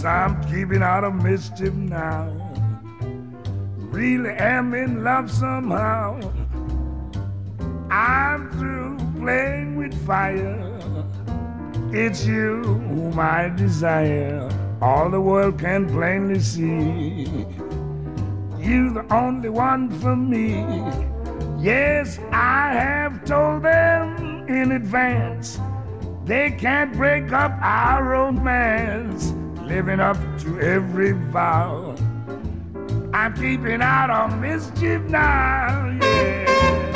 Yes, I'm keeping out of mischief now. Really am in love somehow. I'm through playing with fire. It's you whom I desire. All the world can plainly see. You're the only one for me. Yes, I have told them in advance. They can't break up our romance. Living up to every vow. I'm keeping out of mischief now, yeah.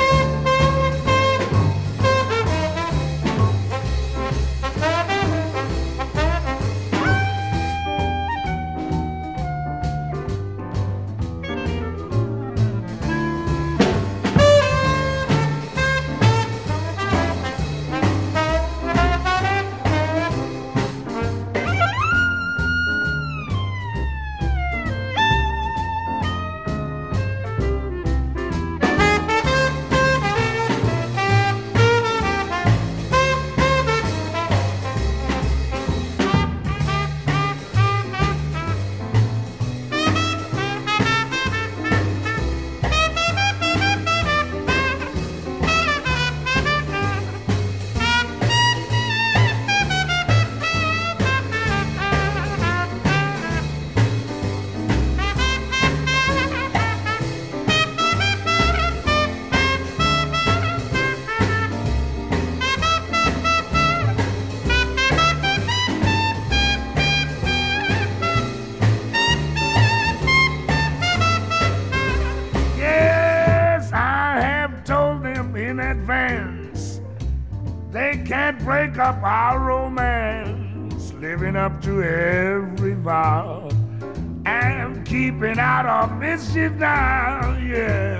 In advance, they can't break up our romance. Living up to every vow and keeping out of mischief now, yeah.